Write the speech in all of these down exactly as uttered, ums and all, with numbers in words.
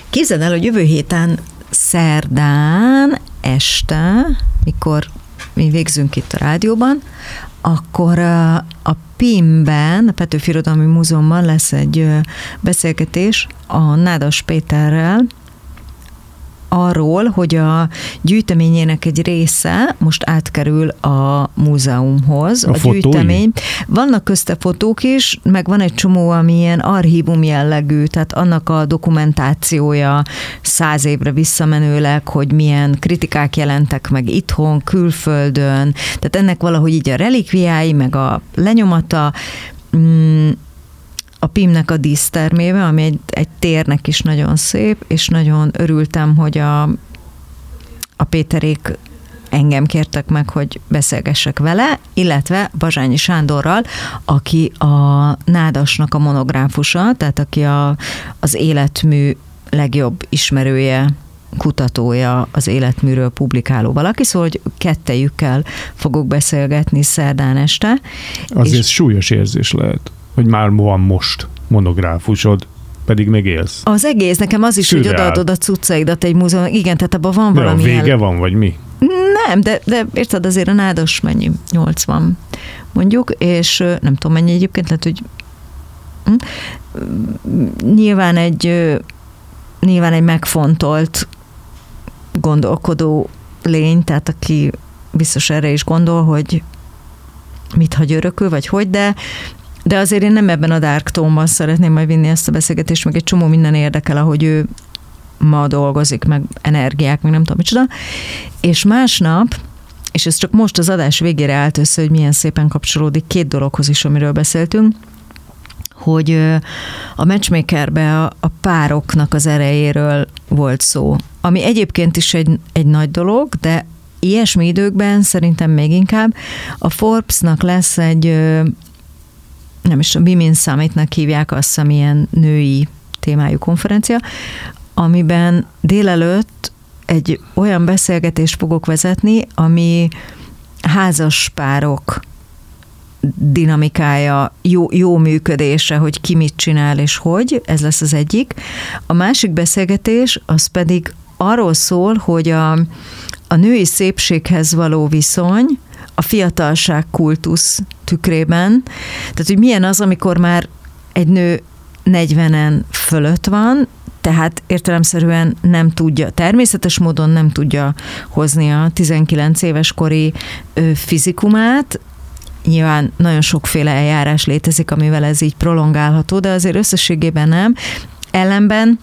Képzeld el, hogy jövő héten szerdán este, mikor mi végzünk itt a rádióban, akkor a pé i em-ben, a Petőfi Irodalmi Múzeumban lesz egy beszélgetés a Nádas Péterrel arról, hogy a gyűjteményének egy része most átkerül a múzeumhoz. A, a gyűjtemény. Vannak közte fotók is, meg van egy csomó, ami ilyen archívum jellegű, tehát annak a dokumentációja száz évre visszamenőleg, hogy milyen kritikák jelentek meg itthon, külföldön, tehát ennek valahogy így a relikviái, meg a lenyomata, mm, a pé i em-nek a dísztermébe, ami egy, egy térnek is nagyon szép, és nagyon örültem, hogy a, a Péterék engem kértek meg, hogy beszélgessek vele, illetve Bazsányi Sándorral, aki a Nádasnak a monográfusa, tehát aki a, az életmű legjobb ismerője, kutatója, az életműről publikáló valaki, szóval, hogy kettejükkel fogok beszélgetni szerdán este. Azért súlyos érzés lehet, hogy már van most monográfusod, pedig még élsz. Az egész, nekem az is, Szürreál. Hogy odaadod a cuccaidat egy múzeum, igen, tehát abban van de valami... De a vége el... van, vagy mi? Nem, de, de érted, azért a Nádas mennyi? nyolcvan mondjuk, és nem tudom mennyi egyébként, lehet, hogy nyilván egy nyilván egy megfontolt gondolkodó lény, tehát aki biztos erre is gondol, hogy mit hagy örökül, vagy hogy, de de azért én nem ebben a dark tone-ban szeretném majd vinni ezt a beszélgetést, meg egy csomó minden érdekel, ahogy ő ma dolgozik, meg energiák, meg nem tudom micsoda. És másnap, és ez csak most az adás végére állt össze, hogy milyen szépen kapcsolódik két dologhoz is, amiről beszéltünk, hogy a Matchmakerbe a, a pároknak az erejéről volt szó, ami egyébként is egy, egy nagy dolog, de ilyesmi időkben szerintem még inkább a Forbesnak lesz egy nem is tudom, Women Summitnak hívják, azt hiszem, ilyen női témájú konferencia, amiben délelőtt egy olyan beszélgetést fogok vezetni, ami házas párok dinamikája, jó, jó működése, hogy ki mit csinál és hogy, ez lesz az egyik. A másik beszélgetés az pedig arról szól, hogy a, a női szépséghez való viszony, a fiatalság kultusz tükrében, tehát hogy milyen az, amikor már egy nő negyvenen fölött van, tehát értelemszerűen nem tudja, természetes módon nem tudja hozni a tizenkilenc éves kori fizikumát. Nyilván nagyon sokféle eljárás létezik, amivel ez így prolongálható, de azért összességében nem. Ellenben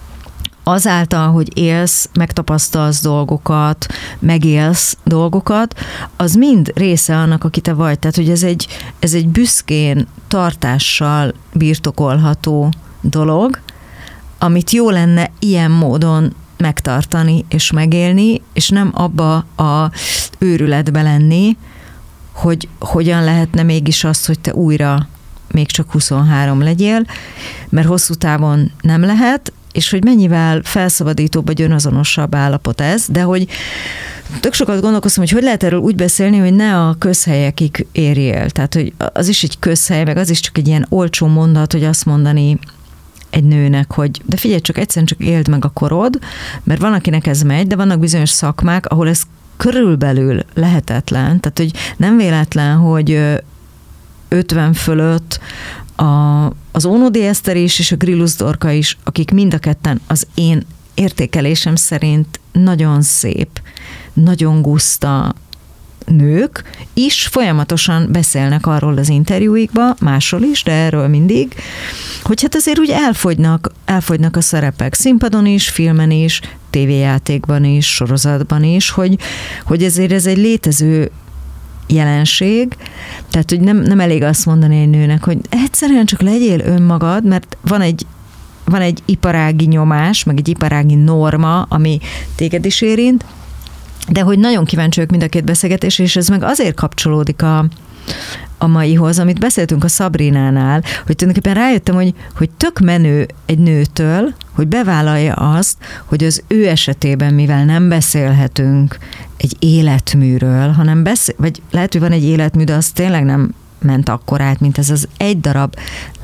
azáltal, hogy élsz, megtapasztalsz dolgokat, megélsz dolgokat, az mind része annak, aki te vagy. Tehát, hogy ez egy, ez egy büszkén, tartással birtokolható dolog, amit jó lenne ilyen módon megtartani és megélni, és nem abba a őrületbe lenni, hogy hogyan lehetne mégis azt, hogy te újra még csak huszonhárom legyél, mert hosszú távon nem lehet, és hogy mennyivel felszabadítóbb vagy önazonosabb állapot ez, de hogy tök sokat gondolkoztam, hogy hogy lehet erről úgy beszélni, hogy ne a közhelyekig érjél. Tehát, hogy az is egy közhely, meg az is csak egy ilyen olcsó mondat, hogy azt mondani egy nőnek, hogy de figyelj, csak egyszerűen csak éld meg a korod, mert van, akinek ez megy, de vannak bizonyos szakmák, ahol ez körülbelül lehetetlen. Tehát, hogy nem véletlen, hogy ötven fölött a, az Ónodi Eszter is, és a Grillus Dorka is, akik mind a ketten az én értékelésem szerint nagyon szép, nagyon guszta nők is folyamatosan beszélnek arról az interjúikba, másról is, de erről mindig, hogy hát azért úgy elfogynak, elfogynak a szerepek színpadon is, filmen is, tévéjátékban is, sorozatban is, hogy, hogy ezért ez egy létező jelenség, tehát hogy nem, nem elég azt mondani egy nőnek, hogy egyszerűen csak legyél önmagad, mert van egy, van egy iparági nyomás, meg egy iparági norma, ami téged is érint, de hogy nagyon kíváncsi vagyok mind a két beszélgetés, és ez meg azért kapcsolódik a, a maihoz, amit beszéltünk a Szabrinánál, hogy tulajdonképpen rájöttem, hogy, hogy tök menő egy nőtől, hogy bevállalja azt, hogy az ő esetében, mivel nem beszélhetünk egy életműről, hanem beszél, vagy lehet, hogy van egy életmű, de az tényleg nem ment akkor át, mint ez az egy darab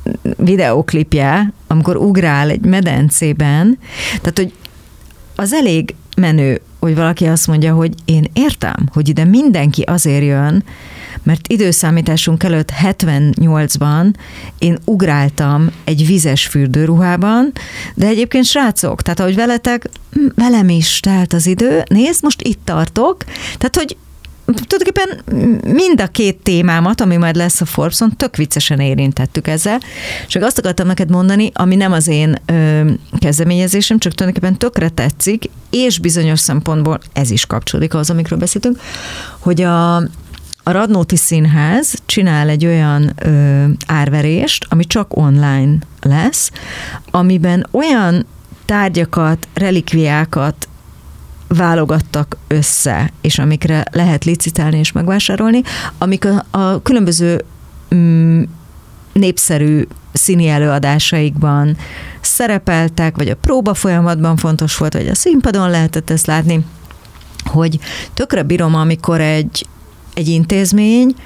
videóklipje, amikor ugrál egy medencében, tehát, hogy az elég menő, hogy valaki azt mondja, hogy én értem, hogy ide mindenki azért jön, mert időszámításunk előtt hetvennyolcban én ugráltam egy vizes fürdőruhában, de egyébként srácok, tehát ahogy veletek, velem is telt az idő, nézd, most itt tartok, tehát hogy tulajdonképpen mind a két témámat, ami majd lesz a Forbeson, tök viccesen érintettük ezzel. Csak azt akartam neked mondani, ami nem az én ö, kezdeményezésem, csak tulajdonképpen tökre tetszik, és bizonyos szempontból ez is kapcsolódik ahhoz, amikről beszéltünk, hogy a, a Radnóti Színház csinál egy olyan ö, árverést, ami csak online lesz, amiben olyan tárgyakat, relikviákat válogattak össze, és amikre lehet licitálni és megvásárolni, amik a, a különböző mm, népszerű színi előadásaikban szerepeltek, vagy a próba folyamatban fontos volt, vagy a színpadon lehetett ezt látni, hogy tökre bírom, amikor egy, egy intézmény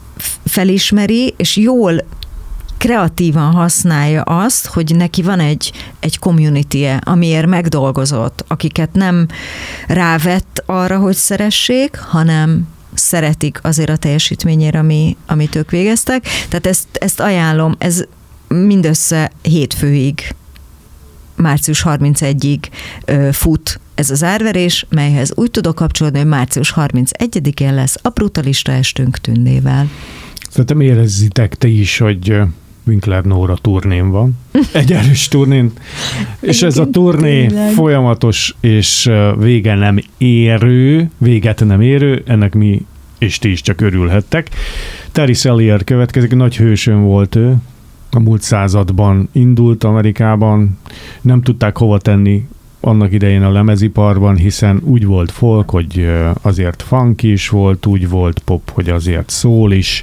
felismeri, és jól kreatívan használja azt, hogy neki van egy, egy community-e, amiért megdolgozott, akiket nem rávett arra, hogy szeressék, hanem szeretik azért a teljesítményére, ami, amit ők végeztek. Tehát ezt, ezt ajánlom, ez mindössze hétfőig, március harmincegyedikéig fut ez az árverés, melyhez úgy tudok kapcsolódni, hogy március harmincegyedikén lesz a Brutalista estünk Tündével. Szerintem érezzitek te is, hogy Winkler Nóra turnén van. Egy erős turnén. És ez a turné folyamatos és vége nem érő, véget nem érő, ennek mi és ti is csak örülhettek. Terry Sellier következik, nagy hősön volt ő. A múlt században indult Amerikában. Nem tudták hova tenni annak idején a lemeziparban, hiszen úgy volt folk, hogy azért funk is volt, úgy volt pop, hogy azért szól is.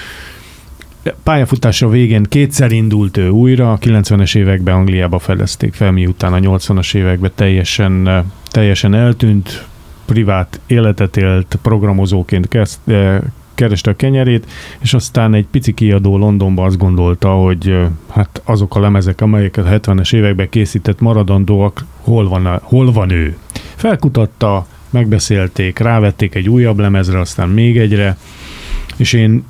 Pályafutása végén kétszer indult ő újra, a kilencvenes években Angliába fedezték fel, miután a nyolcvanas években teljesen, teljesen eltűnt, privát életet élt, programozóként kezd, kereste a kenyerét, és aztán egy pici kiadó Londonban azt gondolta, hogy hát azok a lemezek, amelyeket a hetvenes években készített maradandóak, hol van, hol van ő? Felkutatta, megbeszélték, rávették egy újabb lemezre, aztán még egyre, és én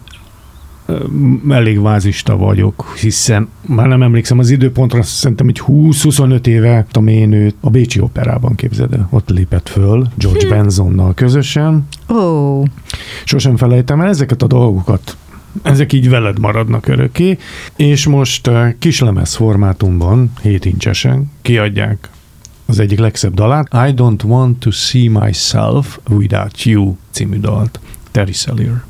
elég vázista vagyok, hiszen már nem emlékszem az időpontra, szerintem egy húsz-huszonöt éve a én őt a Bécsi Operában, képzeld el. Ott lépett föl George hm. Benzonnal közösen. Oh. Sosem felejtem el ezeket a dolgokat. Ezek így veled maradnak örökké, és most kislemez formátumban, hét incsesen kiadják az egyik legszebb dalát, I Don't Want to See Myself Without You című dalt. Terry Sellier.